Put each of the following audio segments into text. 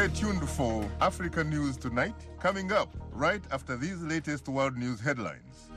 Stay tuned for Africa News Tonight, coming up right after these latest world news headlines.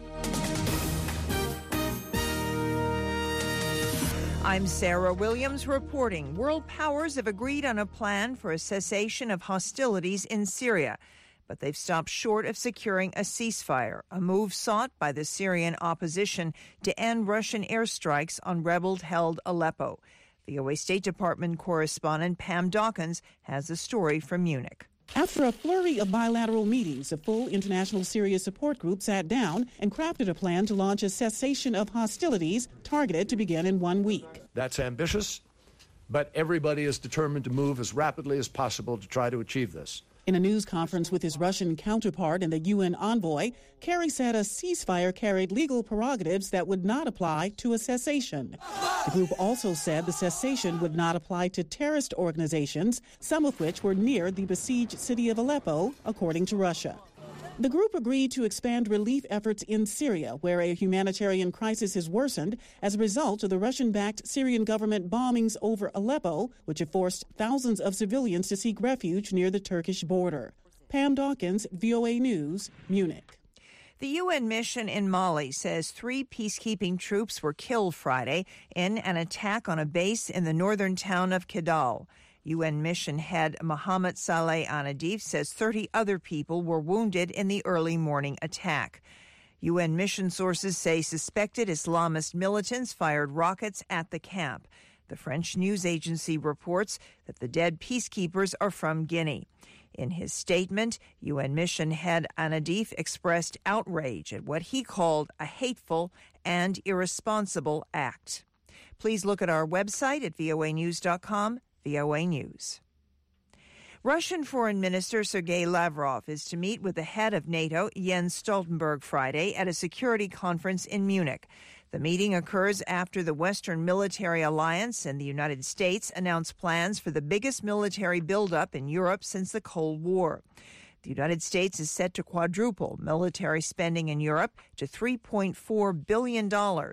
I'm Sarah Williams reporting. World powers have agreed on a plan for a cessation of hostilities in Syria, but they've stopped short of securing a ceasefire, a move sought by the Syrian opposition to end Russian airstrikes on rebel-held Aleppo. VOA State Department correspondent Pam Dawkins has a story from Munich. After a flurry of bilateral meetings, a full international Syria support group sat down and crafted a plan to launch a cessation of hostilities targeted to begin in 1 week. That's ambitious, but everybody is determined to move as rapidly as possible to try to achieve this. In a news conference with his Russian counterpart and the UN envoy, Kerry said a ceasefire carried legal prerogatives that would not apply to a cessation. The group also said the cessation would not apply to terrorist organizations, some of which were near the besieged city of Aleppo, according to Russia. The group agreed to expand relief efforts in Syria, where a humanitarian crisis has worsened as a result of the Russian-backed Syrian government bombings over Aleppo, which have forced thousands of civilians to seek refuge near the Turkish border. Pam Dawkins, VOA News, Munich. The UN mission in Mali says 3 peacekeeping troops were killed Friday in an attack on a base in the northern town of Kidal. UN mission head Mohamed Saleh Anadif says 30 other people were wounded in the early morning attack. UN mission sources say suspected Islamist militants fired rockets at the camp. The French news agency reports that the dead peacekeepers are from Guinea. In his statement, UN mission head Anadif expressed outrage at what he called a hateful and irresponsible act. Please look at our website at voanews.com. VOA News. Russian Foreign Minister Sergei Lavrov is to meet with the head of NATO, Jens Stoltenberg, Friday at a security conference in Munich. The meeting occurs after the Western Military Alliance and the United States announced plans for the biggest military buildup in Europe since the Cold War. The United States is set to quadruple military spending in Europe to $3.4 billion in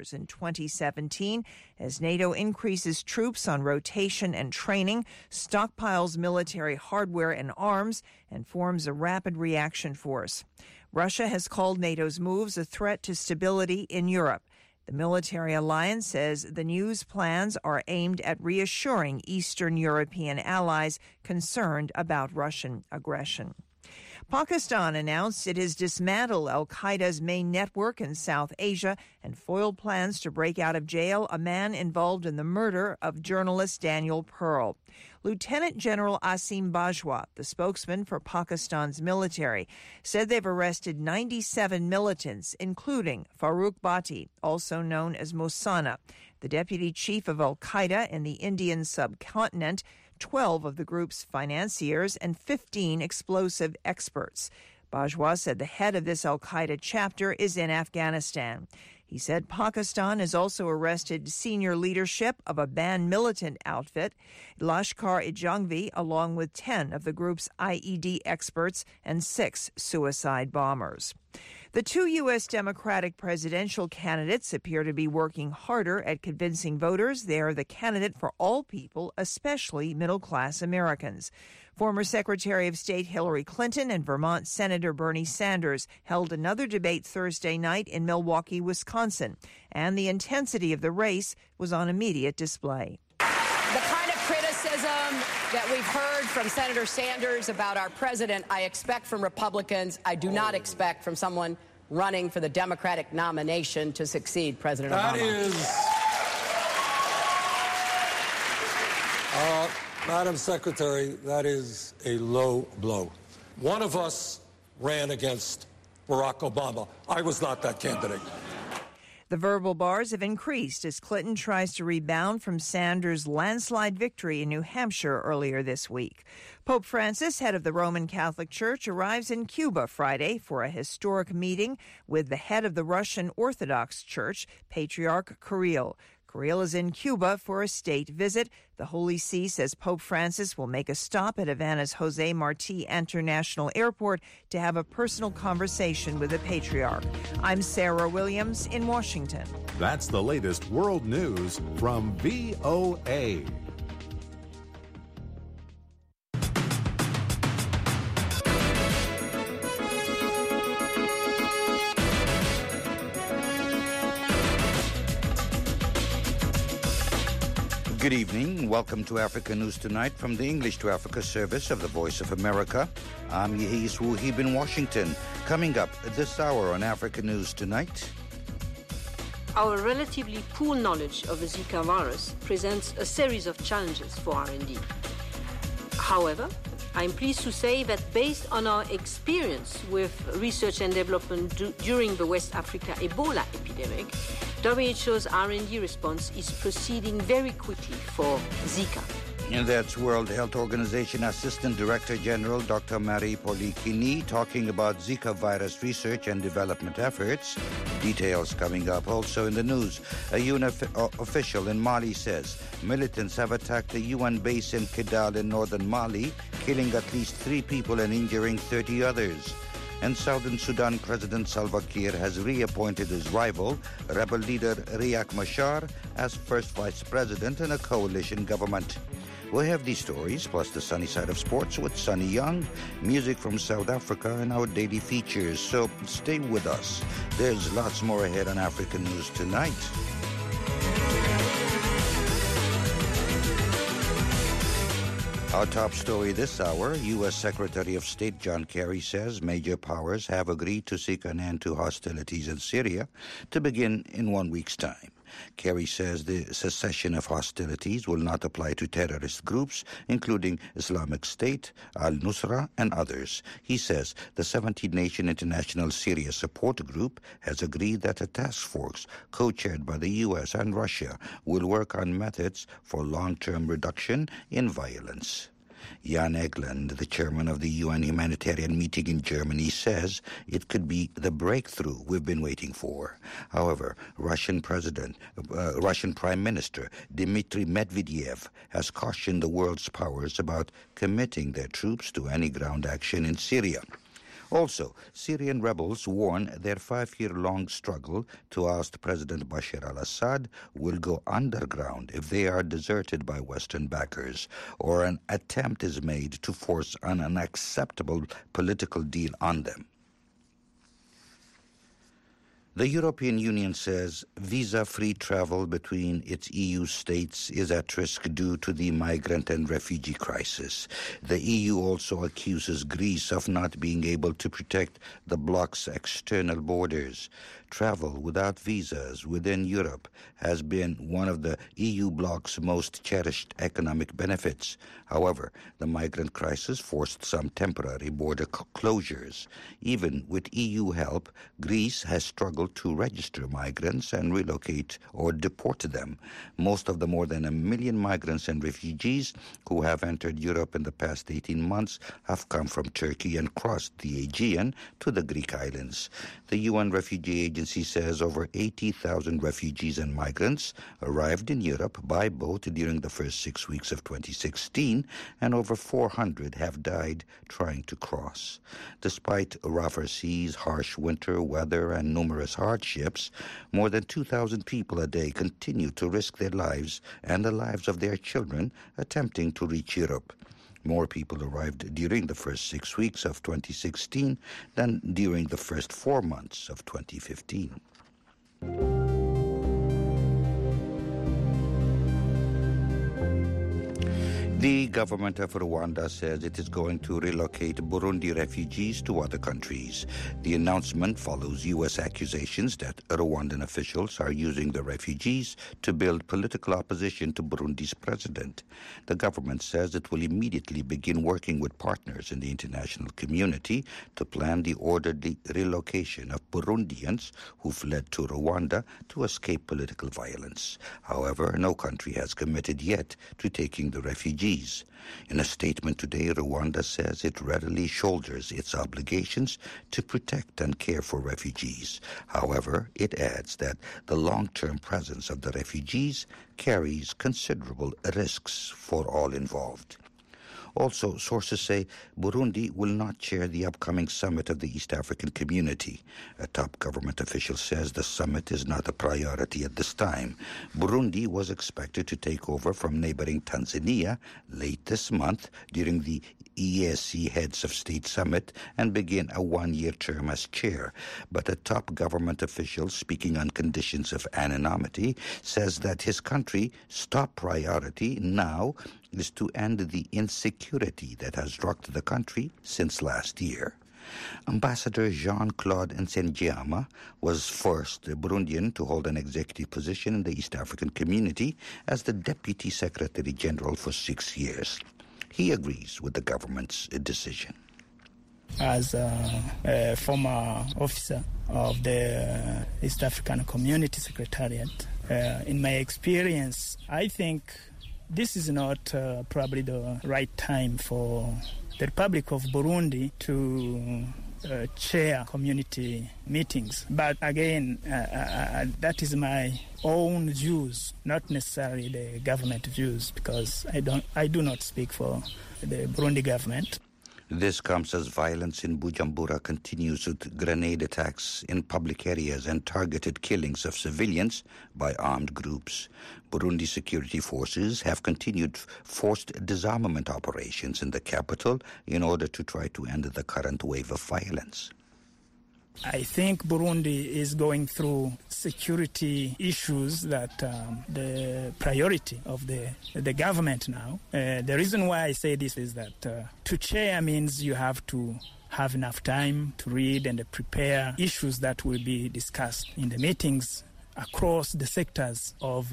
2017 as NATO increases troops on rotation and training, stockpiles military hardware and arms, and forms a rapid reaction force. Russia has called NATO's moves a threat to stability in Europe. The military alliance says the news plans are aimed at reassuring Eastern European allies concerned about Russian aggression. Pakistan announced it has dismantled al-Qaeda's main network in South Asia and foiled plans to break out of jail a man involved in the murder of journalist Daniel Pearl. Lieutenant General Asim Bajwa, the spokesman for Pakistan's military, said they've arrested 97 militants, including Farooq Bhatti, also known as Mosana, the deputy chief of al-Qaeda in the Indian subcontinent, 12 of the group's financiers, and 15 explosive experts. Bajwa said the head of this al-Qaeda chapter is in Afghanistan. He said Pakistan has also arrested senior leadership of a banned militant outfit, Lashkar-e-Jhangvi, along with 10 of the group's IED experts and 6 suicide bombers. The 2 U.S. Democratic presidential candidates appear to be working harder at convincing voters they are the candidate for all people, especially middle-class Americans. Former Secretary of State Hillary Clinton and Vermont Senator Bernie Sanders held another debate Thursday night in Milwaukee, Wisconsin, and the intensity of the race was on immediate display. The kind of criticism that we've heard from Senator Sanders about our president, I expect from Republicans. I do not expect from someone running for the Democratic nomination to succeed President Obama. Madam Secretary, that is a low blow. One of us ran against Barack Obama. I was not that candidate. The verbal bars have increased as Clinton tries to rebound from Sanders' landslide victory in New Hampshire earlier this week. Pope Francis, head of the Roman Catholic Church, arrives in Cuba Friday for a historic meeting with the head of the Russian Orthodox Church, Patriarch Kirill. Kirill is in Cuba for a state visit. The Holy See says Pope Francis will make a stop at Havana's Jose Marti International Airport to have a personal conversation with the Patriarch. I'm Sarah Williams in Washington. That's the latest world news from VOA. Good evening. Welcome to Africa News Tonight from the English to Africa service of the Voice of America. I'm Yehis Wuhib in Washington. Coming up this hour on Africa News Tonight. Our relatively poor knowledge of the Zika virus presents a series of challenges for R&D. However, I'm pleased to say that based on our experience with research and development during the West Africa Ebola epidemic, WHO's R&D response is proceeding very quickly for Zika. And that's World Health Organization Assistant Director General Dr. Marie Polikini talking about Zika virus research and development efforts. Details coming up also in the news. A UN official in Mali says militants have attacked the UN base in Kidal in northern Mali, killing at least 3 people and injuring 30 others. And Southern Sudan President Salva Kiir has reappointed his rival, rebel leader Riek Machar, as first vice president in a coalition government. We'll have these stories, plus the sunny side of sports with Sunny Young, music from South Africa, and our daily features. So stay with us. There's lots more ahead on African News Tonight. Our top story this hour, U.S. Secretary of State John Kerry says major powers have agreed to seek an end to hostilities in Syria to begin in 1 week's time. Kerry says the cessation of hostilities will not apply to terrorist groups, including Islamic State, al-Nusra, and others. He says the 17-nation International Syria Support Group has agreed that a task force co-chaired by the U.S. and Russia will work on methods for long-term reduction in violence. Jan Egeland, the chairman of the UN humanitarian meeting in Germany, says it could be the breakthrough we've been waiting for. However, Russian Prime Minister Dmitry Medvedev has cautioned the world's powers about committing their troops to any ground action in Syria. Also, Syrian rebels warn their 5-year-long struggle to oust President Bashar al-Assad will go underground if they are deserted by Western backers or an attempt is made to force an unacceptable political deal on them. The European Union says visa-free travel between its EU states is at risk due to the migrant and refugee crisis. The EU also accuses Greece of not being able to protect the bloc's external borders. Travel without visas within Europe has been one of the EU bloc's most cherished economic benefits. However, the migrant crisis forced some temporary border closures. Even with EU help, Greece has struggled to register migrants and relocate or deport them. Most of the more than 1 million migrants and refugees who have entered Europe in the past 18 months have come from Turkey and crossed the Aegean to the Greek islands. The UN Refugee Agency says over 80,000 refugees and migrants arrived in Europe by boat during the first 6 weeks of 2016, and over 400 have died trying to cross. Despite rougher seas, harsh winter weather, and numerous hardships, more than 2,000 people a day continue to risk their lives and the lives of their children attempting to reach Europe. More people arrived during the first 6 weeks of 2016 than during the first 4 months of 2015. The government of Rwanda says it is going to relocate Burundi refugees to other countries. The announcement follows U.S. accusations that Rwandan officials are using the refugees to build political opposition to Burundi's president. The government says it will immediately begin working with partners in the international community to plan the orderly relocation of Burundians who fled to Rwanda to escape political violence. However, no country has committed yet to taking the refugees. In a statement today, Rwanda says it readily shoulders its obligations to protect and care for refugees. However, it adds that the long-term presence of the refugees carries considerable risks for all involved. Also, sources say Burundi will not chair the upcoming summit of the East African Community. A top government official says the summit is not a priority at this time. Burundi was expected to take over from neighboring Tanzania late this month during the EAC Heads of State Summit and begin a one-year term as chair. But a top government official speaking on conditions of anonymity says that his country's top priority now is to end the insecurity that has rocked the country since last year. Ambassador Jean-Claude Nsengiama was first Burundian to hold an executive position in the East African Community as the Deputy Secretary General for 6 years. He agrees with the government's decision. As a former officer of the East African Community Secretariat, in my experience, I think this is not probably the right time for the Republic of Burundi to chair community meetings. But again, that is my own views, not necessarily the government views, because I do not speak for the Burundi government. This comes as violence in Bujumbura continues with grenade attacks in public areas and targeted killings of civilians by armed groups. Burundi security forces have continued forced disarmament operations in the capital in order to try to end the current wave of violence. I think Burundi is going through security issues that the priority of the government now. The reason why I say this is that to chair means you have to have enough time to read and prepare issues that will be discussed in the meetings across the sectors of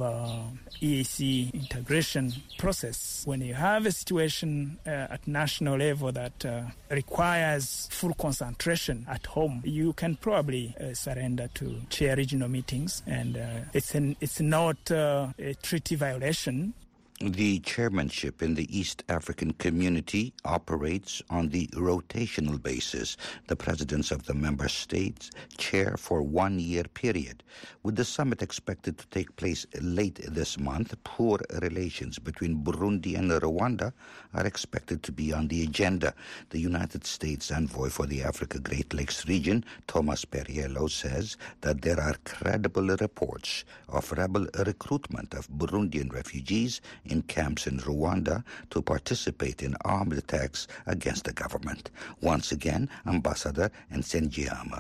EAC integration process. When you have a situation at national level that requires full concentration at home, you can probably surrender to chair regional meetings, and it's not a treaty violation. The chairmanship in the East African Community operates on the rotational basis. The presidents of the member states chair for 1 year period. With the summit expected to take place late this month, poor relations between Burundi and Rwanda are expected to be on the agenda. The United States envoy for the Africa Great Lakes region, Thomas Perriello, says that there are credible reports of rebel recruitment of Burundian refugees in camps in Rwanda to participate in armed attacks against the government. Once again, Ambassador Nsengiama.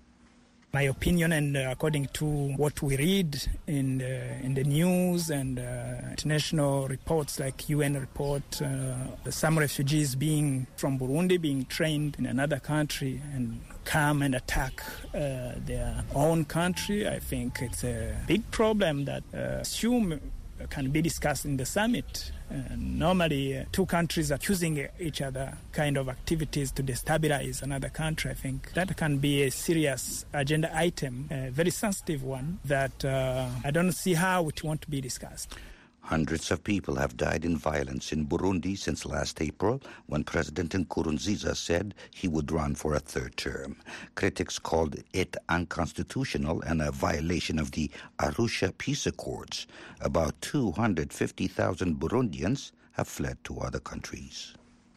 My opinion, and according to what we read in the news and international reports like UN report, some refugees from Burundi being trained in another country and come and attack their own country, I think it's a big problem that can be discussed in the summit. Normally, two countries accusing each other kind of activities to destabilize another country. I think that can be a serious agenda item, a very sensitive one that I don't see how it won't be discussed. Hundreds of people have died in violence in Burundi since last April, when President Nkurunziza said he would run for a third term. Critics called it unconstitutional and a violation of the Arusha Peace Accords. About 250,000 Burundians have fled to other countries.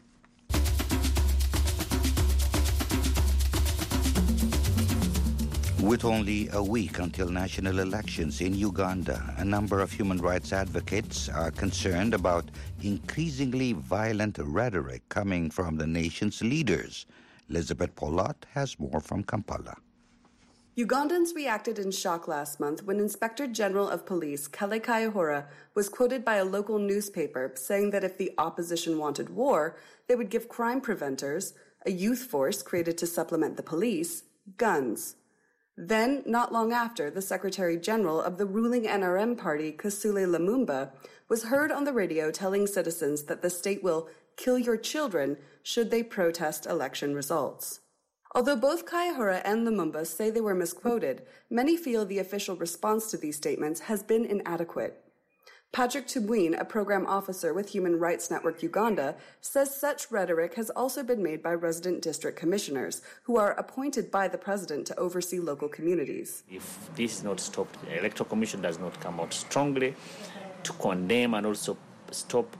With only a week until national elections in Uganda, a number of human rights advocates are concerned about increasingly violent rhetoric coming from the nation's leaders. Elizabeth Polat has more from Kampala. Ugandans reacted in shock last month when Inspector General of Police Kale Kayihura was quoted by a local newspaper saying that if the opposition wanted war, they would give crime preventers, a youth force created to supplement the police, guns. Then, not long after, the Secretary General of the ruling NRM party, Kasule Lumumba, was heard on the radio telling citizens that the state will kill your children should they protest election results. Although both Kayihura and Lumumba say they were misquoted, many feel the official response to these statements has been inadequate. Patrick Tubwin, a program officer with Human Rights Network Uganda, says such rhetoric has also been made by resident district commissioners, who are appointed by the president to oversee local communities. If this is not stopped, the Electoral Commission does not come out strongly to condemn and also stop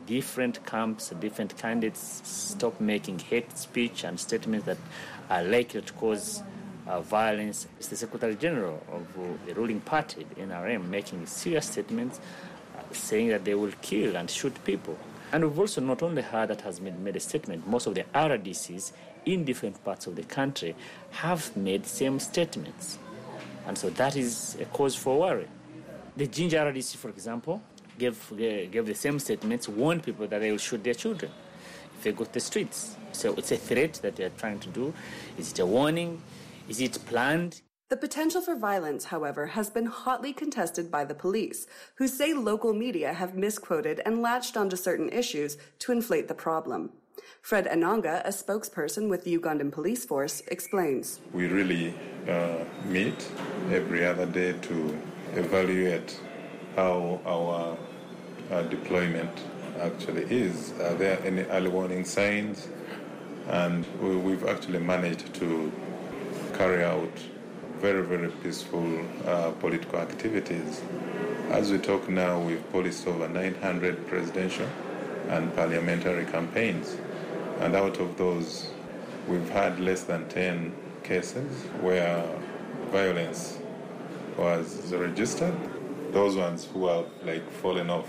different camps, different candidates stop making hate speech and statements that are likely to cause violence. It's the Secretary General of the ruling party, the NRM, making serious statements saying that they will kill and shoot people. And we've also not only heard that has made a statement, most of the RDCs in different parts of the country have made same statements. And so that is a cause for worry. The Jinja RDC, for example, gave the same statements, warned people that they will shoot their children if they go to the streets. So it's a threat that they are trying to do. Is it a warning? Is it planned? The potential for violence, however, has been hotly contested by the police, who say local media have misquoted and latched onto certain issues to inflate the problem. Fred Enanga, a spokesperson with the Ugandan police force, explains. We really meet every other day to evaluate how our deployment actually is. Are there any early warning signs? And we've actually managed to carry out very, very peaceful political activities. As we talk now, we've policed over 900 presidential and parliamentary campaigns. And out of those, we've had less than 10 cases where violence was registered. Those ones who are fallen off,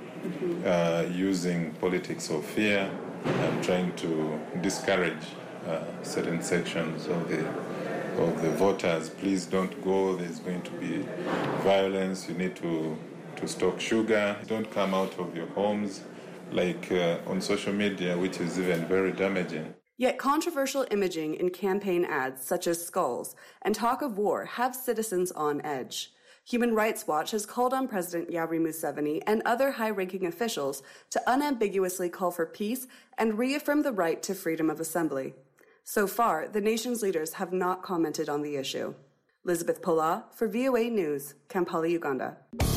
using politics of fear and trying to discourage certain sections of the voters. Please don't go, there's going to be violence, you need to stock sugar, don't come out of your homes, on social media, which is even very damaging. Yet controversial imaging in campaign ads such as skulls and talk of war have citizens on edge. Human Rights Watch has called on President Yoweri Museveni and other high-ranking officials to unambiguously call for peace and reaffirm the right to freedom of assembly. So far, the nation's leaders have not commented on the issue. Elizabeth Pola for VOA News, Kampala, Uganda.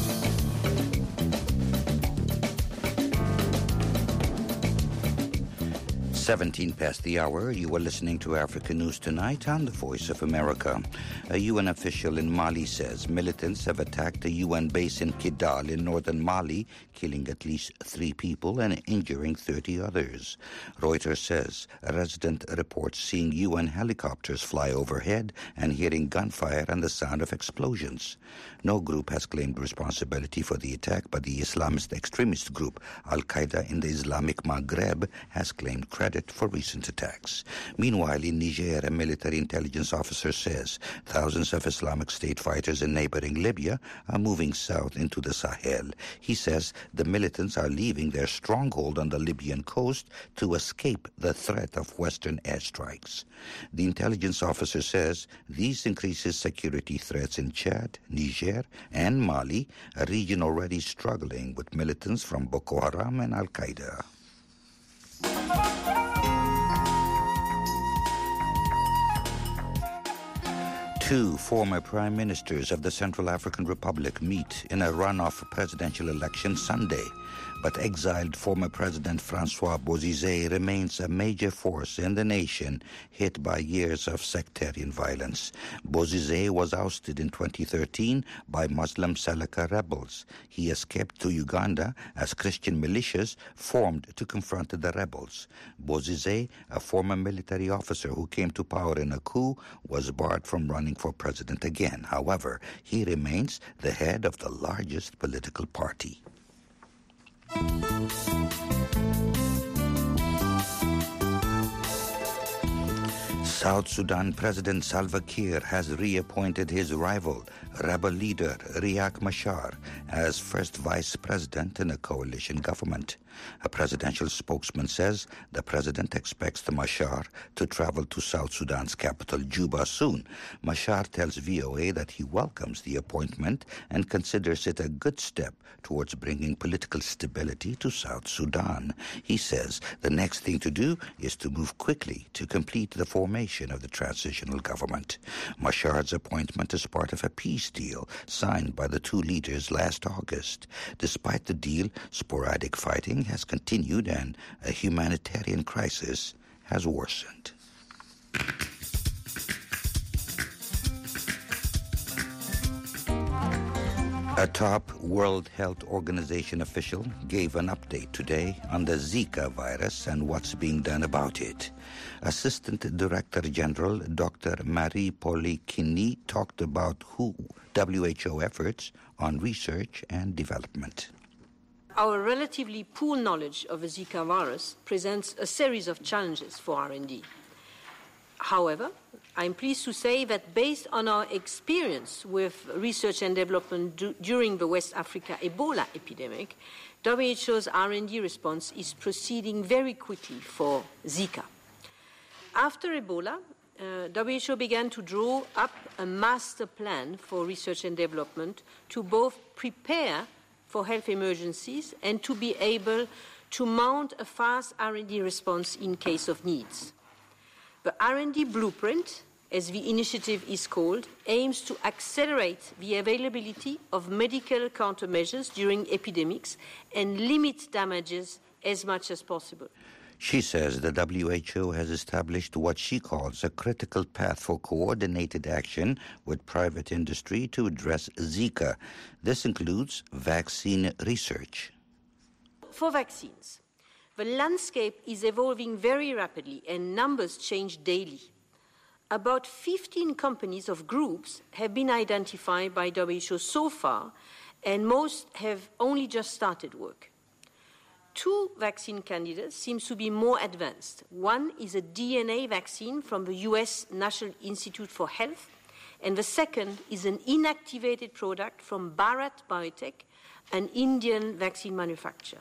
17 past the hour, you are listening to Africa News Tonight on the Voice of America. A UN official in Mali says militants have attacked a UN base in Kidal in northern Mali, killing at least 3 people and injuring 30 others. Reuters says a resident reports seeing UN helicopters fly overhead and hearing gunfire and the sound of explosions. No group has claimed responsibility for the attack, but the Islamist extremist group Al-Qaeda in the Islamic Maghreb has claimed credit for recent attacks. Meanwhile, in Niger, a military intelligence officer says thousands of Islamic State fighters in neighboring Libya are moving south into the Sahel. He says the militants are leaving their stronghold on the Libyan coast to escape the threat of Western airstrikes. The intelligence officer says this increases security threats in Chad, Niger, and Mali, a region already struggling with militants from Boko Haram and Al-Qaeda. Two former prime ministers of the Central African Republic meet in a runoff presidential election Sunday. But exiled former President Francois Bozizé remains a major force in the nation hit by years of sectarian violence. Bozizé was ousted in 2013 by Muslim Seleka rebels. He escaped to Uganda as Christian militias formed to confront the rebels. Bozizé, a former military officer who came to power in a coup, was barred from running for president again. However, he remains the head of the largest political party. South Sudan President Salva Kiir has reappointed his rival, rebel leader Riek Machar, as first vice president in a coalition government. A presidential spokesman says the president expects the Machar to travel to South Sudan's capital, Juba, soon. Machar tells VOA that he welcomes the appointment and considers it a good step towards bringing political stability to South Sudan. He says the next thing to do is to move quickly to complete the formation of the transitional government. Machar's appointment is part of a peace deal signed by the two leaders last August. Despite the deal, sporadic fighting has continued and a humanitarian crisis has worsened. A top World Health Organization official gave an update today on the Zika virus and what's being done about it. Assistant Director General Dr. Marie Polikini talked about WHO efforts on research and development. Our relatively poor knowledge of the Zika virus presents a series of challenges for R&D. However, I'm pleased to say that based on our experience with research and development during the West Africa Ebola epidemic, WHO's R&D response is proceeding very quickly for Zika. After Ebola, WHO began to draw up a master plan for research and development to both prepare for health emergencies and to be able to mount a fast R&D response in case of needs. The R&D blueprint, as the initiative is called, aims to accelerate the availability of medical countermeasures during epidemics and limit damages as much as possible. She says the WHO has established what she calls a critical path for coordinated action with private industry to address Zika. This includes vaccine research. For vaccines, the landscape is evolving very rapidly and numbers change daily. About 15 companies of groups have been identified by WHO so far, and most have only just started work. 2 vaccine candidates seem to be more advanced. One is a DNA vaccine from the US National Institute for Health, and the second is an inactivated product from Bharat Biotech, an Indian vaccine manufacturer.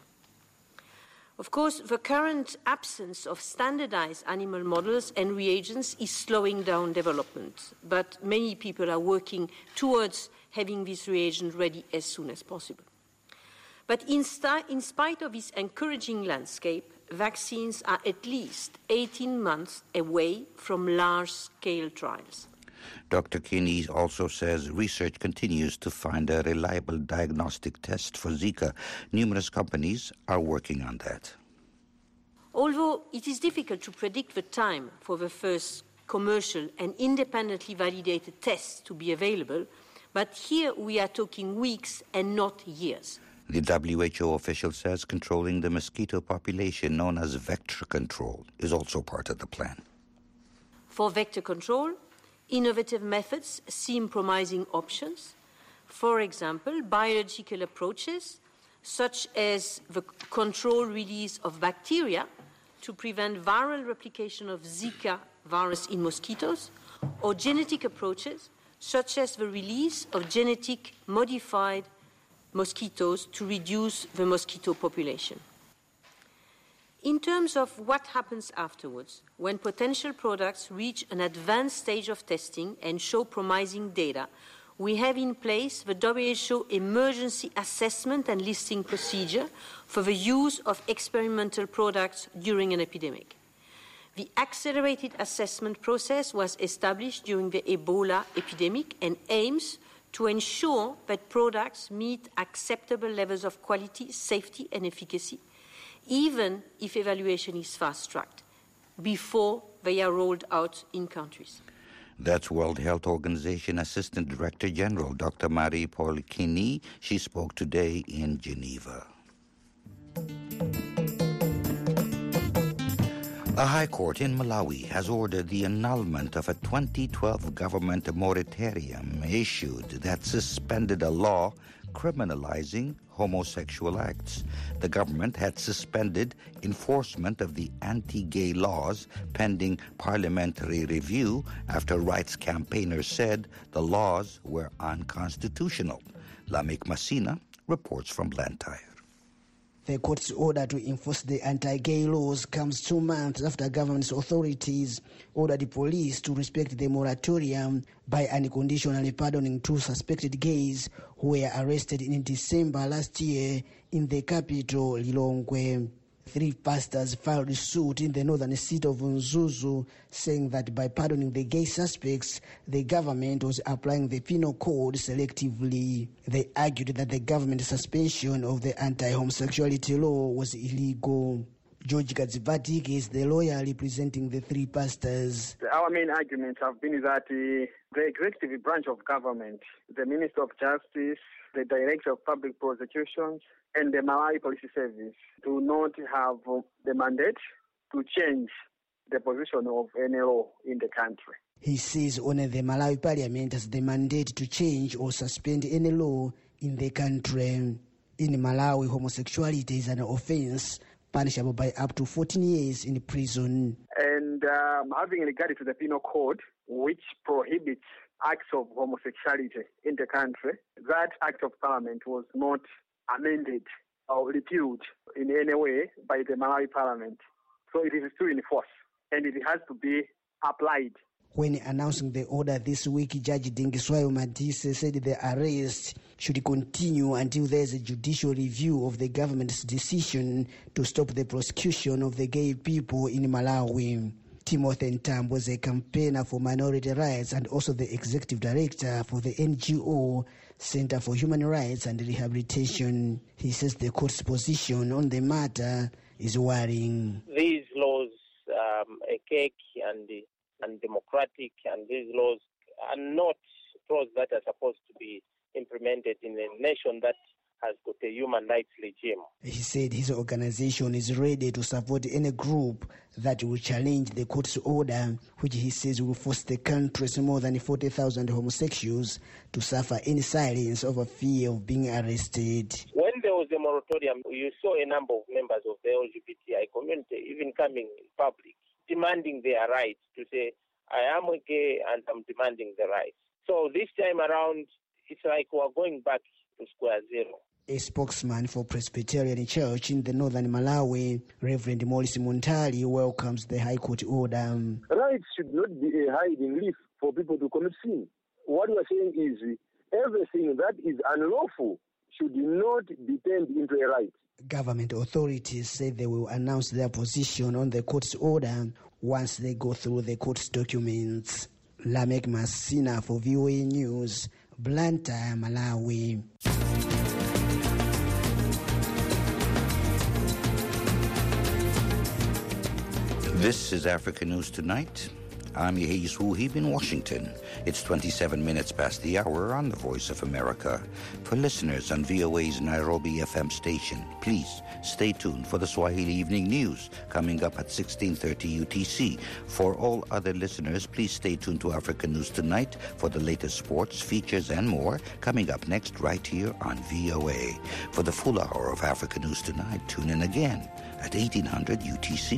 Of course, the current absence of standardized animal models and reagents is slowing down development, but many people are working towards having this reagent ready as soon as possible. But in spite of this encouraging landscape, vaccines are at least 18 months away from large-scale trials. Dr. Kinney also says research continues to find a reliable diagnostic test for Zika. Numerous companies are working on that. Although it is difficult to predict the time for the first commercial and independently validated tests to be available, but here we are talking weeks and not years. The WHO official says controlling the mosquito population, known as vector control, is also part of the plan. For vector control, innovative methods seem promising options. For example, biological approaches, such as the controlled release of bacteria to prevent viral replication of Zika virus in mosquitoes, or genetic approaches, such as the release of genetic modified mosquitoes to reduce the mosquito population. In terms of what happens afterwards, when potential products reach an advanced stage of testing and show promising data, we have in place the WHO emergency assessment and listing procedure for the use of experimental products during an epidemic. The accelerated assessment process was established during the Ebola epidemic and aims to ensure that products meet acceptable levels of quality, safety, and efficacy, even if evaluation is fast-tracked, before they are rolled out in countries. That's World Health Organization Assistant Director General Dr. Marie Polikini. She spoke today in Geneva. A high court in Malawi has ordered the annulment of a 2012 government moratorium issued that suspended a law criminalizing homosexual acts. The government had suspended enforcement of the anti-gay laws pending parliamentary review after rights campaigners said the laws were unconstitutional. Lamik Masina reports from Blantyre. The court's order to enforce the anti-gay laws comes 2 months after government authorities ordered the police to respect the moratorium by unconditionally pardoning 2 suspected gays who were arrested in December last year in the capital, Lilongwe. 3 pastors filed suit in the northern seat of Nzuzu, saying that by pardoning the gay suspects, the government was applying the penal code selectively. They argued that the government suspension of the anti-homosexuality law was illegal. George Kadzivatik is the lawyer representing the three pastors. Our main arguments have been that the executive branch of government, the Minister of Justice, the Director of Public Prosecutions, and the Malawi Police Service do not have the mandate to change the position of any law in the country. He says only the Malawi Parliament has the mandate to change or suspend any law in the country. In Malawi, homosexuality is an offense punishable by up to 14 years in prison. And having regard to the penal code, which prohibits acts of homosexuality in the country, that act of parliament was not amended or repealed in any way by the Malawi parliament. So it is still in force, and it has to be applied. When announcing the order this week, Judge Dingiswayo Madise said the arrest should continue until there is a judicial review of the government's decision to stop the prosecution of the gay people in Malawi. Timothy Ntambo was a campaigner for minority rights and also the executive director for the NGO Center for Human Rights and Rehabilitation. He says the court's position on the matter is worrying. These laws, archaic and democratic, and these laws are not laws that are supposed to be implemented in a nation that has got a human rights regime. He said his organization is ready to support any group that will challenge the court's order, which he says will force the country's more than 40,000 homosexuals to suffer in silence over fear of being arrested. When there was a moratorium, you saw a number of members of the LGBTI community even coming in public, demanding their rights to say, I am gay and I'm demanding the rights. So this time around, it's like we're going back to square zero. A spokesman for Presbyterian Church in the northern Malawi, Reverend Morris Muntali, welcomes the High Court order. Rights should not be a hiding leaf for people to commit sin. What we are saying is everything that is unlawful should not be turned into a right. Government authorities say they will announce their position on the court's order once they go through the court's documents. Lamek Masina for VOA News, Blantyre, Malawi. This is Africa News Tonight. I'm Yehis Wuhib in Washington. It's 27 minutes past the hour on the Voice of America. For listeners on VOA's Nairobi FM station, please stay tuned for the Swahili Evening News coming up at 16:30 UTC. For all other listeners, please stay tuned to Africa News Tonight for the latest sports, features, and more coming up next right here on VOA. For the full hour of Africa News Tonight, tune in again at 1800 UTC.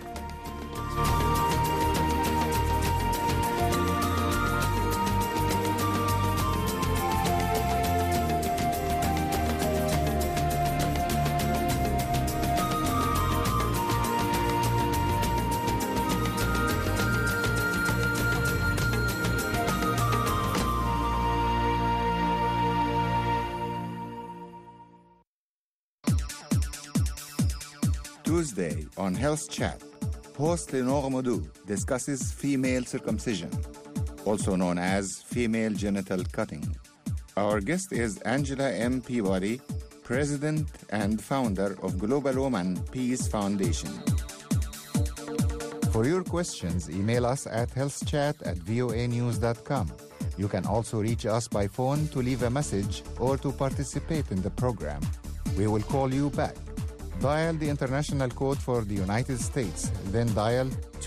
Tuesday on Health Chat, host Lenore Modou discusses female circumcision, also known as female genital cutting. Our guest is Angela M. Peabody, President and founder of Global Woman Peace Foundation. For your questions, email us at healthchat@voanews.com. You can also reach us by phone to leave a message or to participate in the program. We will call you back. Dial the international code for the United States, then dial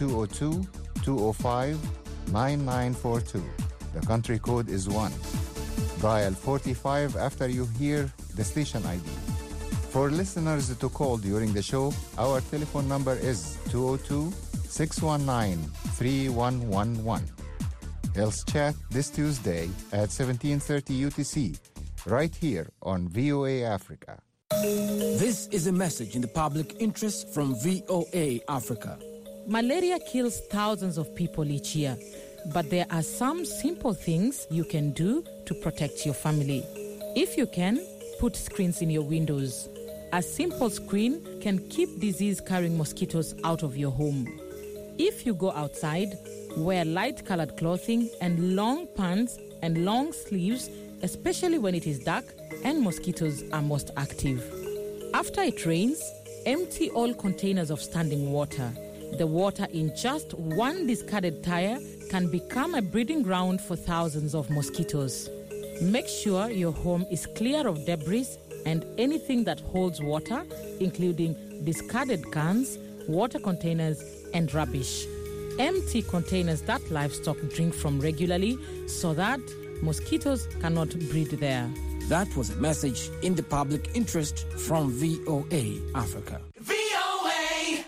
202-205-9942. The country code is 1. Dial 45 after you hear the station ID. For listeners to call during the show, our telephone number is 202-619-3111. Health Chat this Tuesday at 17:30 UTC, right here on VOA Africa. This is a message in the public interest from VOA Africa. Malaria kills thousands of people each year, but there are some simple things you can do to protect your family. If you can, put screens in your windows. A simple screen can keep disease-carrying mosquitoes out of your home. If you go outside, wear light-colored clothing and long pants and long sleeves, especially when it is dark and mosquitoes are most active. After it rains, Empty all containers of standing water. The water in just one discarded tire can become a breeding ground for thousands of mosquitoes. Make sure your home is clear of debris and anything that holds water, including discarded cans, water containers, and rubbish. Empty containers that livestock drink from regularly so that mosquitoes cannot breed there. That was a message in the public interest from VOA Africa. VOA!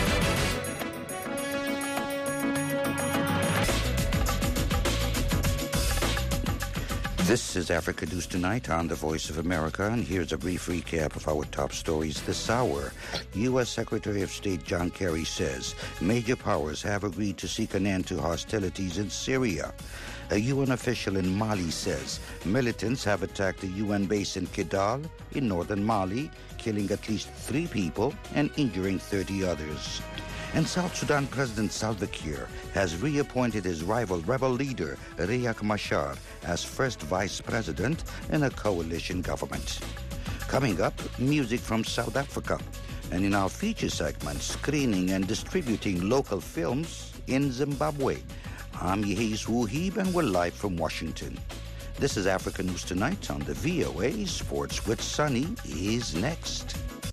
This is Africa News Tonight on the Voice of America, and here's a brief recap of our top stories this hour. U.S. Secretary of State John Kerry says major powers have agreed to seek an end to hostilities in Syria. A UN official in Mali says militants have attacked a UN base in Kidal in northern Mali, killing at least 3 people and injuring 30 others. And South Sudan President Salva Kiir has reappointed his rival rebel leader Riek Machar as first vice president in a coalition government. Coming up, music from South Africa. And in our feature segment, screening and distributing local films in Zimbabwe. I'm Yehis Wuhib, and we're live from Washington. This is Africa News Tonight on the VOA. Sports with Sunny is next.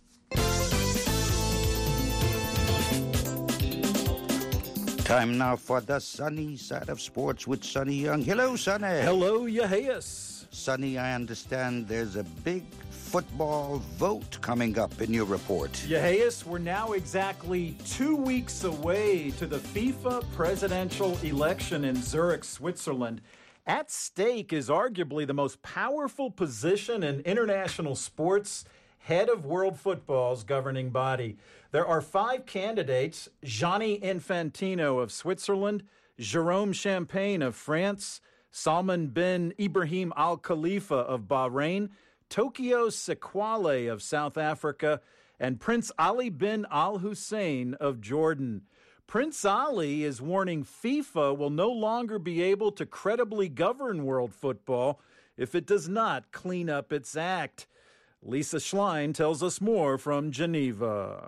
Time now for the sunny side of sports with Sonny Young. Hello, Sonny. Hello, Yehias. Sonny, I understand there's a big football vote coming up in your report. Yehias, we're now exactly 2 weeks away to the FIFA presidential election in Zurich, Switzerland. At stake is arguably the most powerful position in international sports, head of world football's governing body. There are 5 candidates: Gianni Infantino of Switzerland, Jérôme Champagne of France, Salman bin Ibrahim Al Khalifa of Bahrain, Tokyo Sekwale of South Africa, and Prince Ali bin Al Hussein of Jordan. Prince Ali is warning FIFA will no longer be able to credibly govern world football if it does not clean up its act. Lisa Schlein tells us more from Geneva.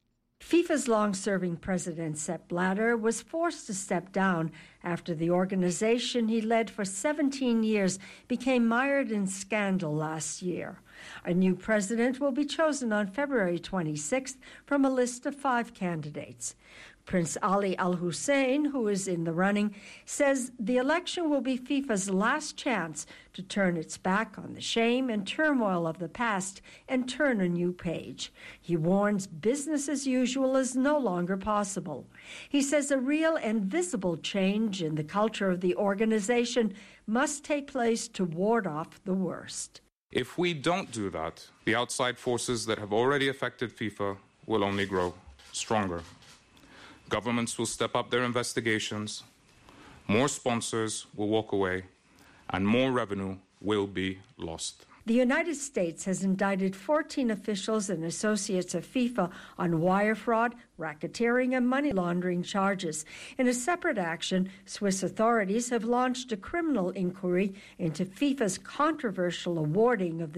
FIFA's long-serving president, Sepp Blatter, was forced to step down after the organization he led for 17 years became mired in scandal last year. A new president will be chosen on February 26th from a list of 5 candidates. Prince Ali Al Hussein, who is in the running, says the election will be FIFA's last chance to turn its back on the shame and turmoil of the past and turn a new page. He warns business as usual is no longer possible. He says a real and visible change in the culture of the organization must take place to ward off the worst. If we don't do that, the outside forces that have already affected FIFA will only grow stronger. Governments will step up their investigations, more sponsors will walk away, and more revenue will be lost. The United States has indicted 14 officials and associates of FIFA on wire fraud, racketeering, and money laundering charges. In a separate action, Swiss authorities have launched a criminal inquiry into FIFA's controversial awarding of the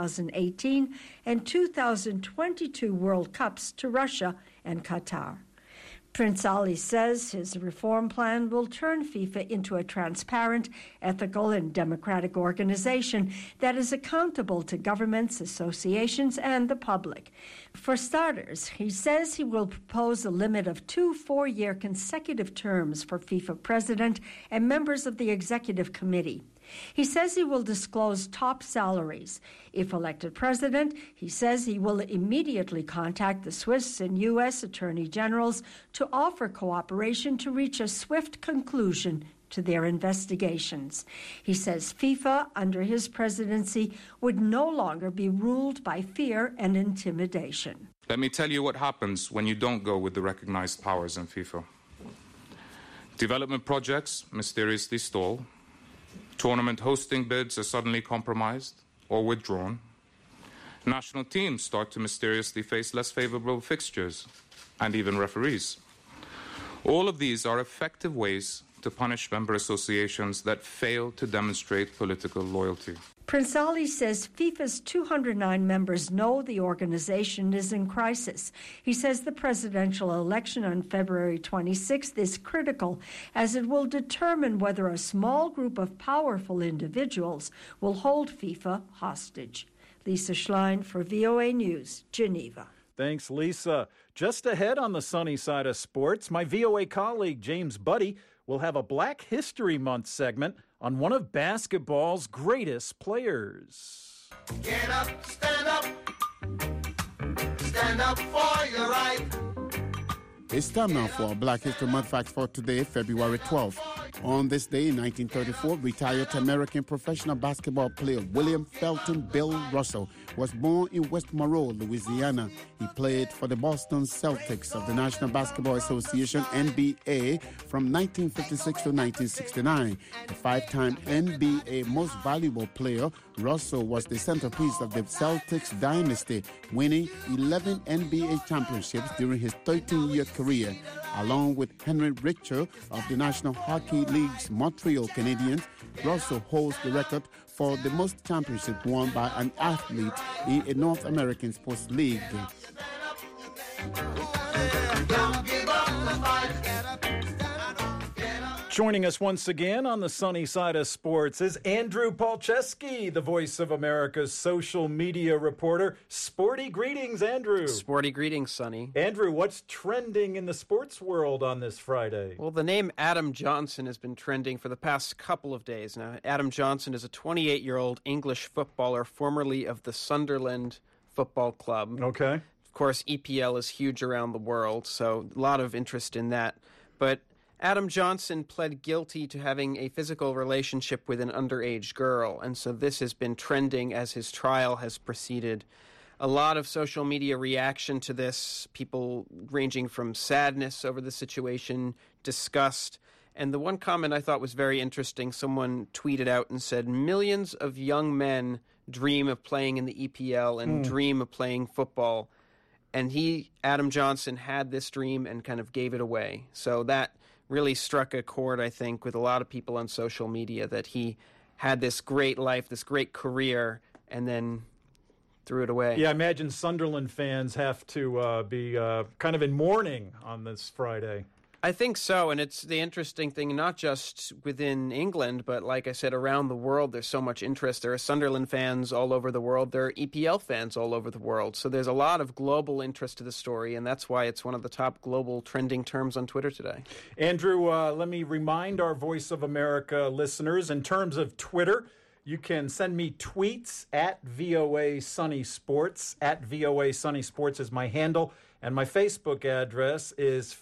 2018 and 2022 World Cups to Russia and Qatar. Prince Ali says his reform plan will turn FIFA into a transparent, ethical, and democratic organization that is accountable to governments, associations, and the public. For starters, he says he will propose a limit of 2 4-year consecutive terms for FIFA president and members of the executive committee. He says he will disclose top salaries. If elected president, he says he will immediately contact the Swiss and U.S. attorney generals to offer cooperation to reach a swift conclusion to their investigations. He says FIFA, under his presidency, would no longer be ruled by fear and intimidation. Let me tell you what happens when you don't go with the recognized powers in FIFA. Development projects mysteriously stall. Tournament hosting bids are suddenly compromised or withdrawn. National teams start to mysteriously face less favorable fixtures and even referees. All of these are effective ways to punish member associations that fail to demonstrate political loyalty. Prince Ali says FIFA's 209 members know the organization is in crisis. He says the presidential election on February 26th is critical, as it will determine whether a small group of powerful individuals will hold FIFA hostage. Lisa Schlein for VOA News, Geneva. Thanks, Lisa. Just ahead on the sunny side of sports, my VOA colleague James Buddy will have a Black History Month segment on one of basketball's greatest players. Get up, stand up for your right. It's time now for our Black History Month facts for today, February 12th. On this day in 1934, retired American professional basketball player William Felton Bill Russell was born in West Monroe, Louisiana. He played for the Boston Celtics of the National Basketball Association, NBA, from 1956 to 1969. A five-time NBA Most Valuable Player, Russell was the centerpiece of the Celtics dynasty, winning 11 NBA championships during his 13-year career. Along with Henry Richter of the National Hockey League's Montreal Canadiens, Russell holds the record for the most championships won by an athlete in a North American sports league. Joining us once again on the sunny side of sports is Andrew Palczewski, the Voice of America's social media reporter. Sporty greetings, Andrew. Sporty greetings, Sonny. Andrew, what's trending in the sports world on this Friday? Well, the name Adam Johnson has been trending for the past couple of days now. Adam Johnson is a 28-year-old English footballer, formerly of the Sunderland Football Club. Okay. Of course, EPL is huge around the world, so a lot of interest in that. But Adam Johnson pled guilty to having a physical relationship with an underage girl, and so this has been trending as his trial has proceeded. A lot of social media reaction to this, people ranging from sadness over the situation, disgust, and the one comment I thought was very interesting, someone tweeted out and said, millions of young men dream of playing in the EPL and dream of playing football, and Adam Johnson, had this dream and kind of gave it away. So that really struck a chord, I think, with a lot of people on social media, that he had this great life, this great career, and then threw it away. Yeah, I imagine Sunderland fans have to be kind of in mourning on this Friday. I think so, and it's the interesting thing, not just within England, but like I said, around the world, there's so much interest. There are Sunderland fans all over the world. There are EPL fans all over the world. So there's a lot of global interest to the story, and that's why it's one of the top global trending terms on Twitter today. Andrew, let me remind our Voice of America listeners, in terms of Twitter, you can send me tweets at VOA Sunny Sports. At VOA Sunny Sports is my handle. And my Facebook address is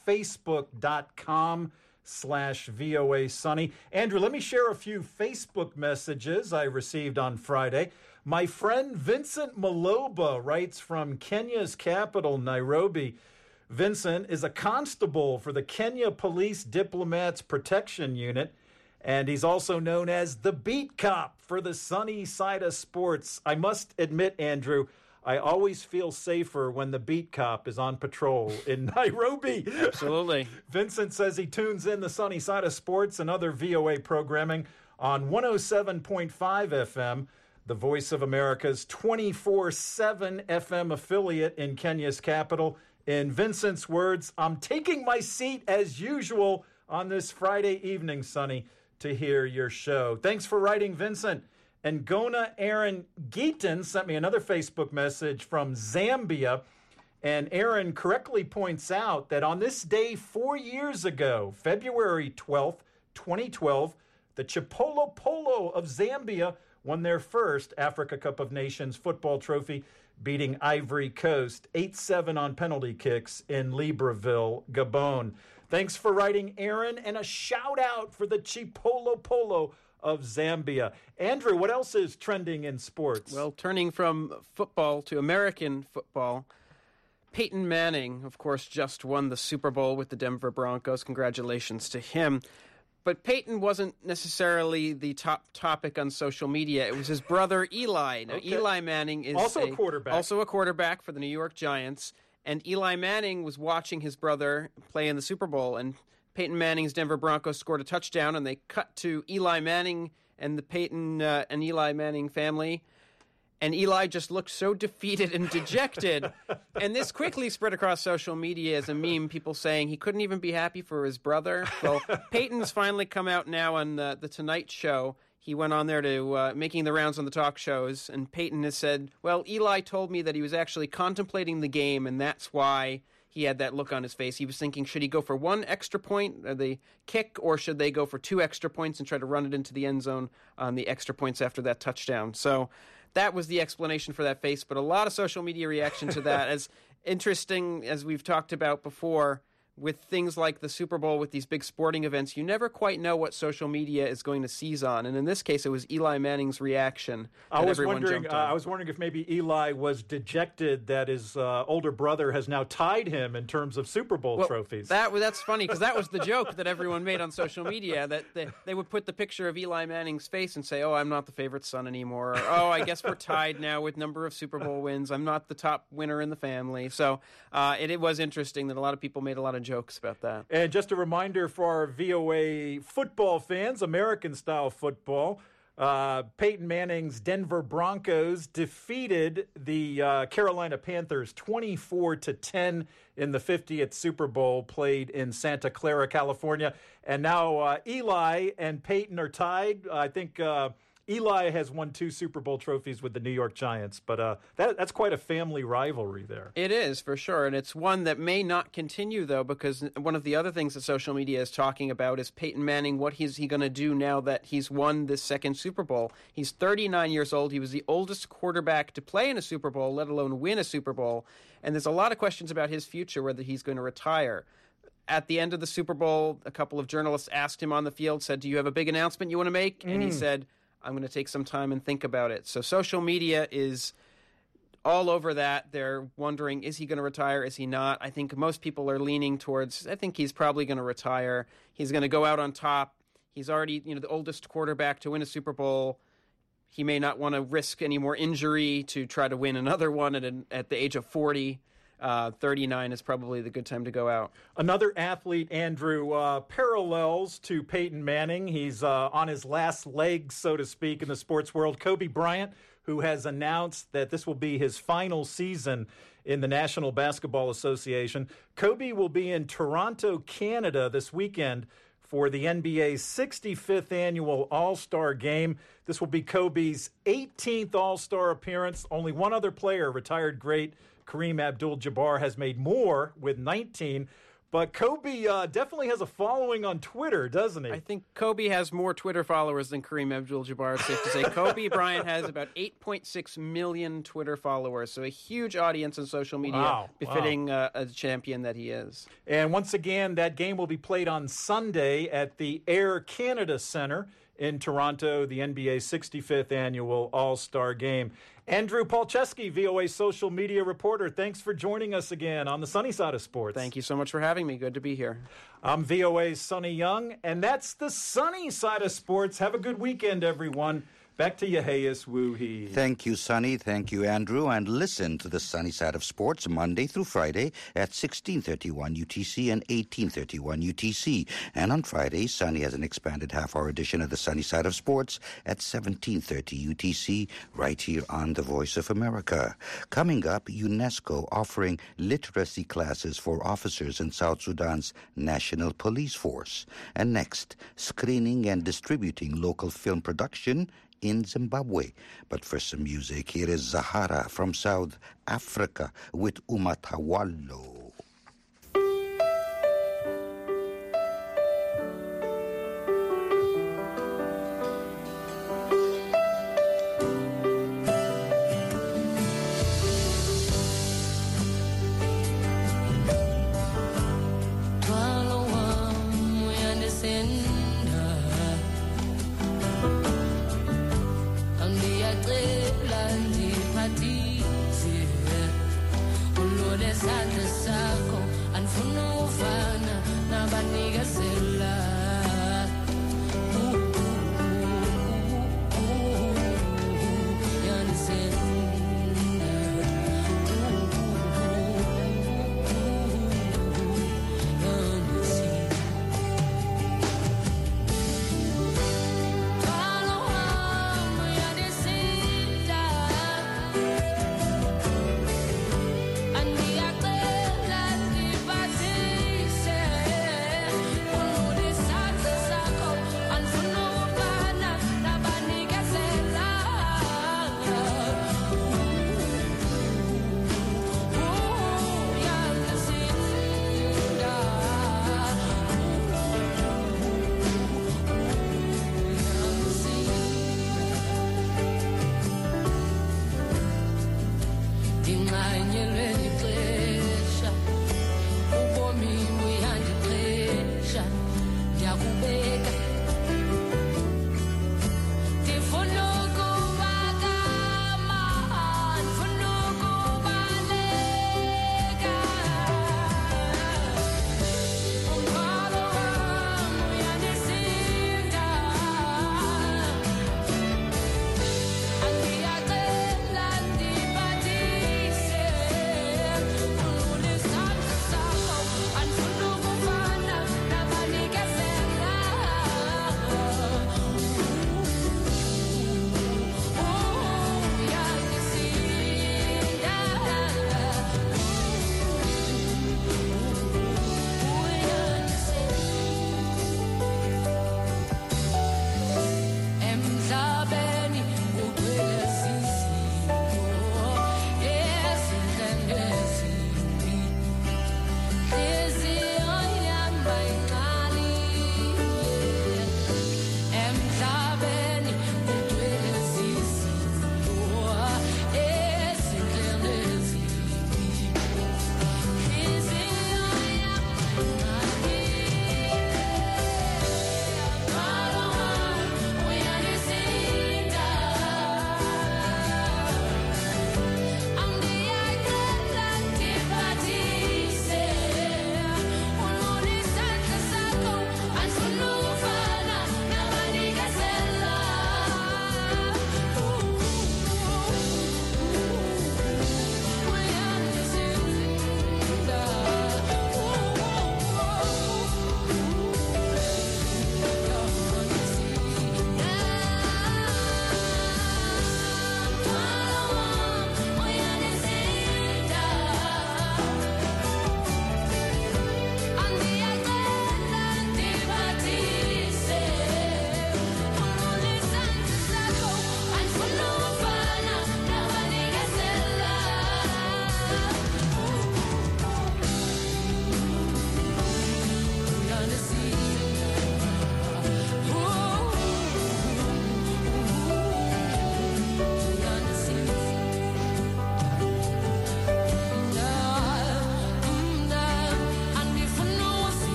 facebook.com/VOA Sunny. Andrew, let me share a few Facebook messages I received on Friday. My friend Vincent Maloba writes from Kenya's capital, Nairobi. Vincent is a constable for the Kenya Police Diplomats Protection Unit, and he's also known as the Beat Cop for the sunny side of sports. I must admit, Andrew, I always feel safer when the Beat Cop is on patrol in Nairobi. Absolutely. Vincent says he tunes in the sunny side of sports and other VOA programming on 107.5 FM, the Voice of America's 24/7 FM affiliate in Kenya's capital. In Vincent's words, I'm taking my seat as usual on this Friday evening, Sonny, to hear your show. Thanks for writing, Vincent. And Gona Aaron Geaton sent me another Facebook message from Zambia. And Aaron correctly points out that on this day 4 years ago, February 12th, 2012, the Chipolo Polo of Zambia won their first Africa Cup of Nations football trophy, beating Ivory Coast 8-7 on penalty kicks in Libreville, Gabon. Thanks for writing, Aaron, and a shout out for the Chipolo Polo of Zambia. Andrew, what else is trending in sports? Well, turning from football to American football, Peyton Manning, of course, just won the Super Bowl with the Denver Broncos. Congratulations to him. But Peyton wasn't necessarily the top topic on social media. It was his brother, Eli. Now, Okay. Eli Manning is Also a quarterback. Also a quarterback for the New York Giants. And Eli Manning was watching his brother play in the Super Bowl, and Peyton Manning's Denver Broncos scored a touchdown, and they cut to Eli Manning and the Peyton and Eli Manning family. And Eli just looked so defeated and dejected. And this quickly spread across social media as a meme, people saying he couldn't even be happy for his brother. Well, Peyton's finally come out now on the Tonight Show. He went on there to making the rounds on the talk shows, and Peyton has said, well, Eli told me that he was actually contemplating the game, and that's why he had that look on his face. He was thinking, should he go for one extra point, the kick, or should they go for 2 extra points and try to run it into the end zone on the extra points after that touchdown? So that was the explanation for that face, but a lot of social media reaction to that. As interesting as we've talked about before, with things like the Super Bowl, with these big sporting events, you never quite know what social media is going to seize on. And in this case, it was Eli Manning's reaction that everyone jumped on. I was wondering if maybe Eli was dejected that his older brother has now tied him in terms of Super Bowl trophies. That's funny, because that was the joke that everyone made on social media, that they would put the picture of Eli Manning's face and say, oh, I'm not the favorite son anymore. Or, oh, I guess we're tied now with number of Super Bowl wins. I'm not the top winner in the family. So it was interesting that a lot of people made a lot of jokes about that. And just a reminder for our VOA football fans, American-style football, Peyton Manning's Denver Broncos defeated the Carolina Panthers 24-10 in the 50th Super Bowl played in Santa Clara, California. And now Eli and Peyton are tied. I think Eli has won 2 Super Bowl trophies with the New York Giants, but that's quite a family rivalry there. It is, for sure, and it's one that may not continue, though, because one of the other things that social media is talking about is Peyton Manning. What is he going to do now that he's won this second Super Bowl? He's 39 years old. He was the oldest quarterback to play in a Super Bowl, let alone win a Super Bowl, and there's a lot of questions about his future, whether he's going to retire. At the end of the Super Bowl, a couple of journalists asked him on the field, said, do you have a big announcement you want to make? And he said, I'm going to take some time and think about it. So social media is all over that. They're wondering, is he going to retire? Is he not? I think most people are leaning towards, I think he's probably going to retire. He's going to go out on top. He's already, the oldest quarterback to win a Super Bowl. He may not want to risk any more injury to try to win another one at the age of 40. 39 is probably the good time to go out. Another athlete, Andrew, parallels to Peyton Manning. He's on his last legs, so to speak, in the sports world. Kobe Bryant, who has announced that this will be his final season in the National Basketball Association. Kobe will be in Toronto, Canada this weekend for the NBA's 65th annual All-Star Game. This will be Kobe's 18th All-Star appearance. Only one other player, retired great Kareem Abdul-Jabbar, has made more with 19. But Kobe definitely has a following on Twitter, doesn't he? I think Kobe has more Twitter followers than Kareem Abdul-Jabbar, it's safe to say. Kobe Bryant has about 8.6 million Twitter followers, so a huge audience on social media, befitting a champion that he is. And once again, that game will be played on Sunday at the Air Canada Centre in Toronto, the NBA's 65th annual All-Star Game. Andrew Palczewski, VOA social media reporter, thanks for joining us again on the Sunny Side of Sports. Thank you so much for having me. Good to be here. I'm VOA's Sonny Young, and that's the Sunny Side of Sports. Have a good weekend, everyone. Back to Yehias Woohee. Thank you, Sonny. Thank you, Andrew. And listen to the Sunny Side of Sports Monday through Friday at 16:31 UTC and 18:31 UTC. And on Friday, Sonny has an expanded half-hour edition of the Sunny Side of Sports at 17:30 UTC right here on the Voice of America. Coming up, UNESCO offering literacy classes for officers in South Sudan's National Police Force. And next, screening and distributing local film production in Zimbabwe. But for some music, here is Zahara from South Africa with Umatawalo.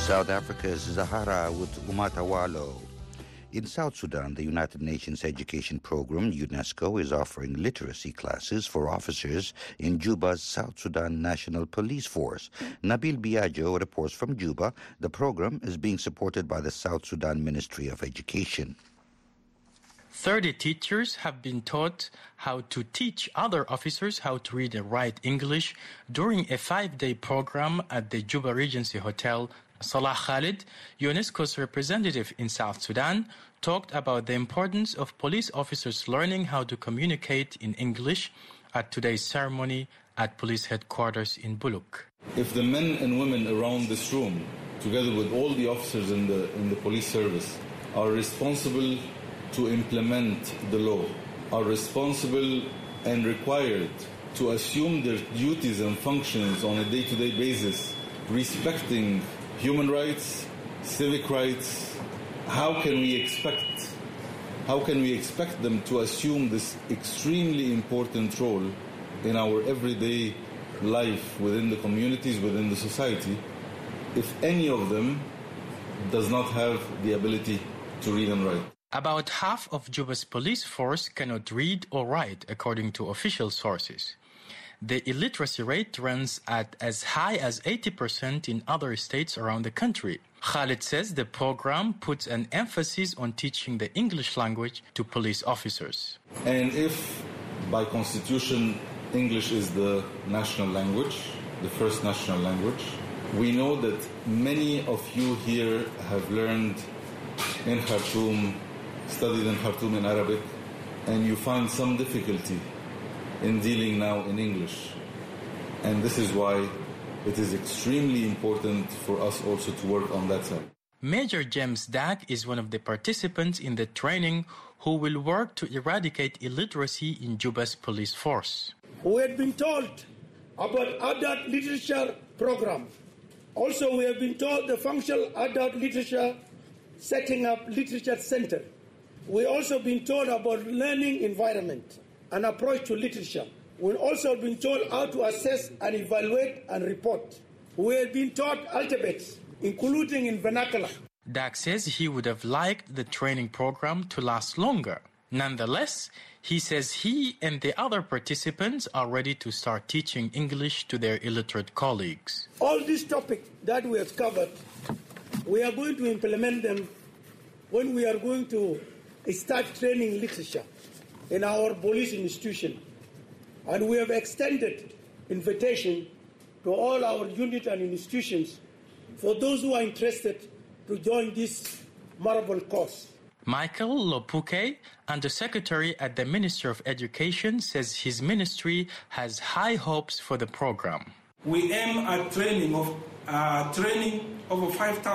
South Africa's Zahara with Umatawalo. In South Sudan, the United Nations Education Program, UNESCO, is offering literacy classes for officers in Juba's South Sudan National Police Force. Nabil Biagio reports from Juba. The program is being supported by the South Sudan Ministry of Education. 30 teachers have been taught how to teach other officers how to read and write English during a 5-day program at the Juba Regency Hotel. Salah Khalid, UNESCO's representative in South Sudan, talked about the importance of police officers learning how to communicate in English at today's ceremony at police headquarters in Buluk. If the men and women around this room, together with all the officers in the police service, are responsible to implement the law, are responsible and required to assume their duties and functions on a day-to-day basis, respecting human rights, civic rights, how can we expect them to assume this extremely important role in our everyday life within the communities, within the society, if any of them does not have the ability to read and write? About half of Juba's police force cannot read or write, according to official sources. The illiteracy rate runs at as high as 80% in other states around the country. Khalid says the program puts an emphasis on teaching the English language to police officers. And if, by constitution, English is the national language, the first national language, we know that many of you here have learned in Khartoum, studied in Khartoum in Arabic, and you find some difficulty in dealing now in English. And this is why it is extremely important for us also to work on that side. Major James Dag is one of the participants in the training who will work to eradicate illiteracy in Juba's police force. We had been told about adult literature program. Also, we have been told the functional adult literature, setting up literature center. We also been told about learning environment, an approach to literature. We've also been told how to assess and evaluate and report. We have been taught alphabets, including in vernacular. Dag says he would have liked the training program to last longer. Nonetheless, he says he and the other participants are ready to start teaching English to their illiterate colleagues. All these topics that we have covered, we are going to implement them when we are going to start training literature in our police institution. And we have extended invitation to all our units and institutions for those who are interested to join this marvel course. Michael Lopuke, Undersecretary at the Ministry of Education, says his ministry has high hopes for the program. We aim at training over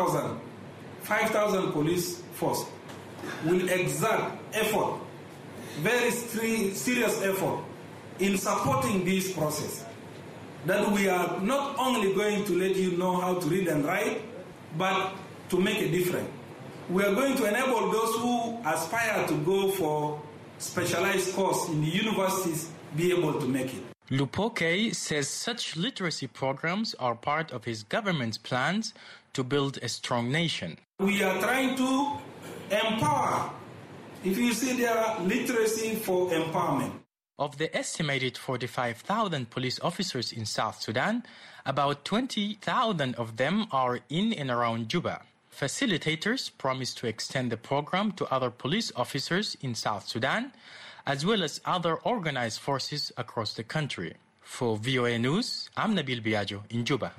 5,000 police force. Will exert effort, very serious effort, in supporting this process. That we are not only going to let you know how to read and write, but to make a difference. We are going to enable those who aspire to go for specialized course in the universities be able to make it. Lupoke says such literacy programs are part of his government's plans to build a strong nation. We are trying to empower. If you see there are literacy for empowerment. Of the estimated 45,000 police officers in South Sudan, about 20,000 of them are in and around Juba. Facilitators promise to extend the program to other police officers in South Sudan, as well as other organized forces across the country. For VOA News, I'm Nabil Biagio in Juba.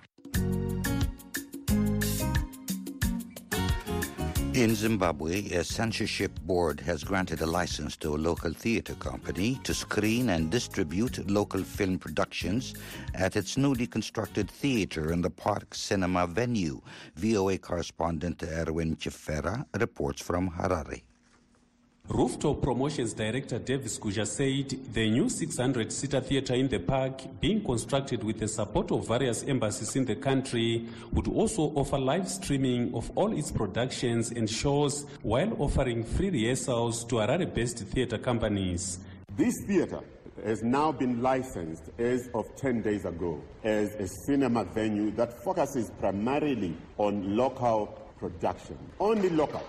In Zimbabwe, a censorship board has granted a license to a local theater company to screen and distribute local film productions at its newly constructed theater in the Park Cinema venue. VOA correspondent Erwin Chifera reports from Harare. Rooftop Promotions Director Davis Kuja said the new 600-seater theatre in the park, being constructed with the support of various embassies in the country, would also offer live streaming of all its productions and shows while offering free rehearsals to Harare-based theatre companies. This theatre has now been licensed as of 10 days ago as a cinema venue that focuses primarily on local production, only local.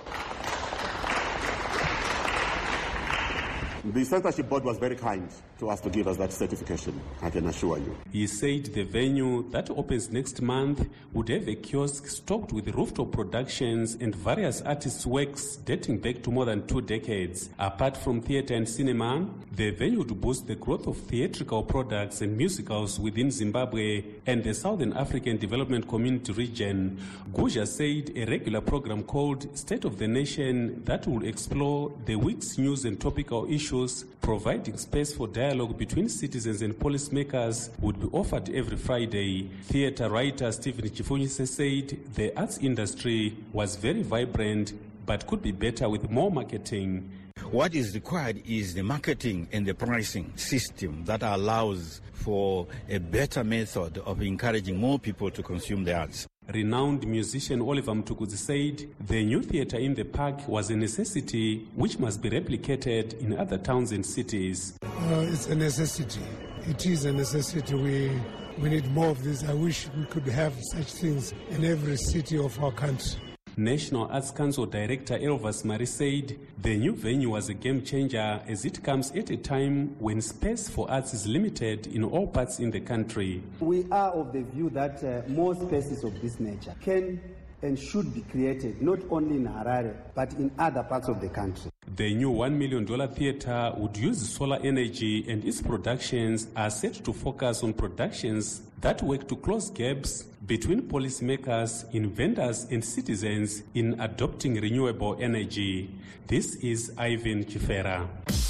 The censorship board was very kind to us to give us that certification, I can assure you. He said the venue that opens next month would have a kiosk stocked with rooftop productions and various artists' works dating back to more than 2 decades. Apart from theatre and cinema, the venue would boost the growth of theatrical products and musicals within Zimbabwe and the Southern African Development Community region. Guja said a regular program called State of the Nation that will explore the week's news and topical issues, providing space for dialogue between citizens and policymakers, would be offered every Friday. Theatre writer Stephen Chifunyise said the arts industry was very vibrant but could be better with more marketing. What is required is the marketing and the pricing system that allows for a better method of encouraging more people to consume the arts. Renowned musician Oliver Mtukudzi said the new theatre in the park was a necessity which must be replicated in other towns and cities. It's a necessity. It is a necessity. We need more of this. I wish we could have such things in every city of our country. National Arts Council Director Elvas Mari said the new venue was a game changer as it comes at a time when space for arts is limited in all parts in the country. We are of the view that more spaces of this nature can and should be created, not only in Harare, but in other parts of the country. The new $1 million theatre would use solar energy, and its productions are set to focus on productions that work to close gaps between policymakers, inventors, and citizens in adopting renewable energy. This is Ivan Chifera.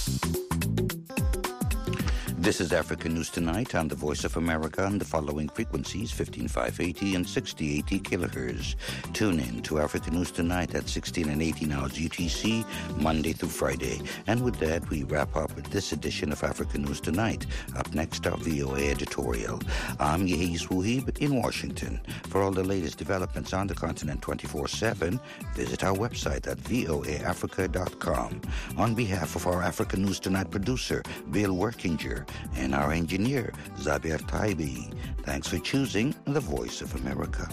This is Africa News Tonight on the Voice of America on the following frequencies, 15580 and 6080 kilohertz. Tune in to Africa News Tonight at 16 and 18 hours UTC, Monday through Friday. And with that, we wrap up this edition of Africa News Tonight. Up next, our VOA editorial. I'm Yehiz Wuhib in Washington. For all the latest developments on the continent 24/7, visit our website at voaafrica.com. On behalf of our Africa News Tonight producer, Bill Workinger, and our engineer, Zabir Taibi. Thanks for choosing the Voice of America.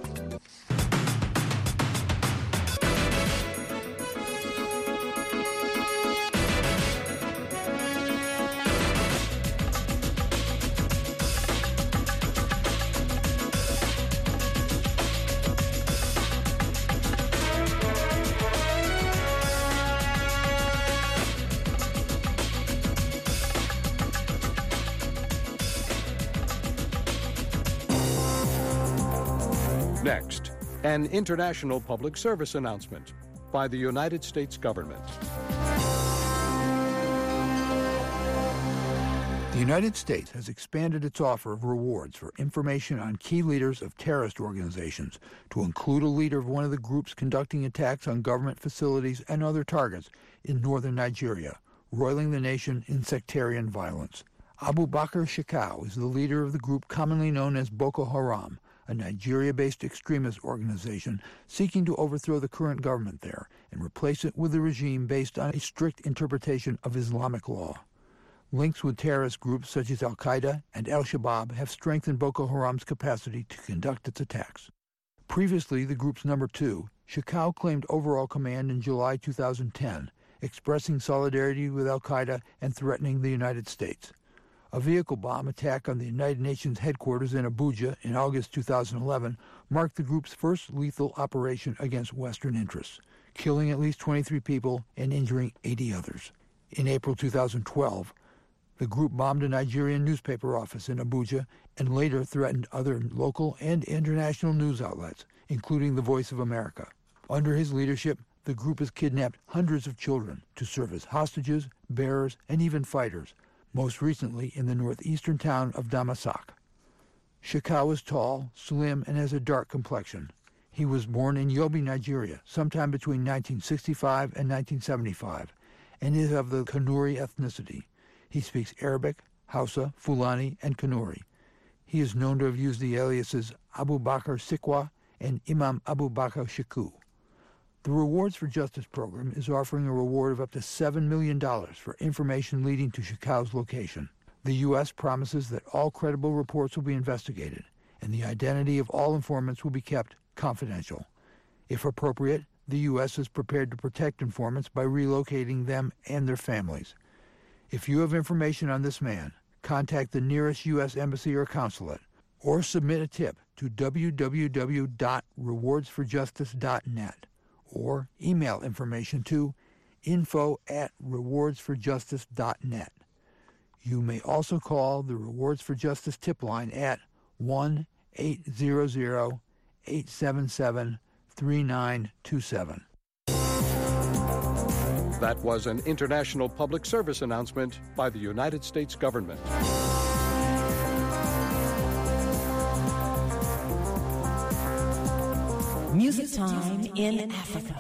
Next, an international public service announcement by the United States government. The United States has expanded its offer of rewards for information on key leaders of terrorist organizations to include a leader of one of the groups conducting attacks on government facilities and other targets in northern Nigeria, roiling the nation in sectarian violence. Abu Bakr Shekau is the leader of the group commonly known as Boko Haram, a Nigeria-based extremist organization seeking to overthrow the current government there and replace it with a regime based on a strict interpretation of Islamic law. Links with terrorist groups such as Al-Qaeda and Al-Shabaab have strengthened Boko Haram's capacity to conduct its attacks. Previously, the group's number 2, Shekau claimed overall command in July 2010, expressing solidarity with Al-Qaeda and threatening the United States. A vehicle bomb attack on the United Nations headquarters in Abuja in August 2011 marked the group's first lethal operation against Western interests, killing at least 23 people and injuring 80 others. In April 2012, the group bombed a Nigerian newspaper office in Abuja and later threatened other local and international news outlets, including the Voice of America. Under his leadership, the group has kidnapped hundreds of children to serve as hostages, bearers, and even fighters, most recently in the northeastern town of Damasak. Shekau is tall, slim, and has a dark complexion. He was born in Yobe, Nigeria, sometime between 1965 and 1975, and is of the Kanuri ethnicity. He speaks Arabic, Hausa, Fulani, and Kanuri. He is known to have used the aliases Abu Bakr Sikwa and Imam Abu Bakr Sheku. The Rewards for Justice program is offering a reward of up to $7 million for information leading to Shekau's location. The U.S. promises that all credible reports will be investigated, and the identity of all informants will be kept confidential. If appropriate, the U.S. is prepared to protect informants by relocating them and their families. If you have information on this man, contact the nearest U.S. embassy or consulate, or submit a tip to www.rewardsforjustice.net, or email information to info@rewardsforjustice.net. You may also call the Rewards for Justice tip line at 1-800-877-3927. That was an international public service announcement by the United States government. Music Time in Africa.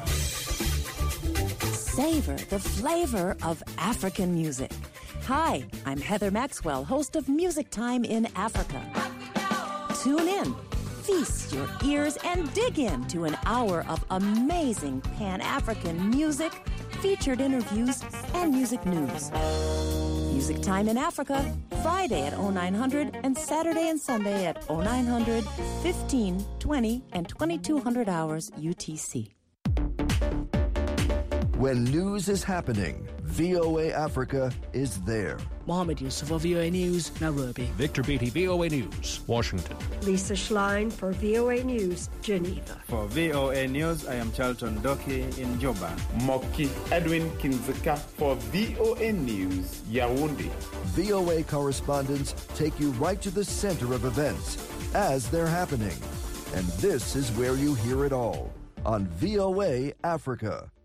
Savor the flavor of African music. Hi, I'm Heather Maxwell, host of Music Time in Africa. Tune in, feast your ears, and dig into an hour of amazing Pan-African music, featured interviews, and music news. Music Time in Africa, Friday at 0900 and Saturday and Sunday at 0900, 15, 20, and 2200 hours UTC. When news is happening, VOA Africa is there. Mohammed Yusuf for VOA News, Nairobi. Victor Beatty, VOA News, Washington. Lisa Schlein for VOA News, Geneva. For VOA News, I am Charlton Doki in Juba. Moki Edwin Kinzeka for VOA News, Yaoundé. VOA correspondents take you right to the center of events as they're happening. And this is where you hear it all on VOA Africa.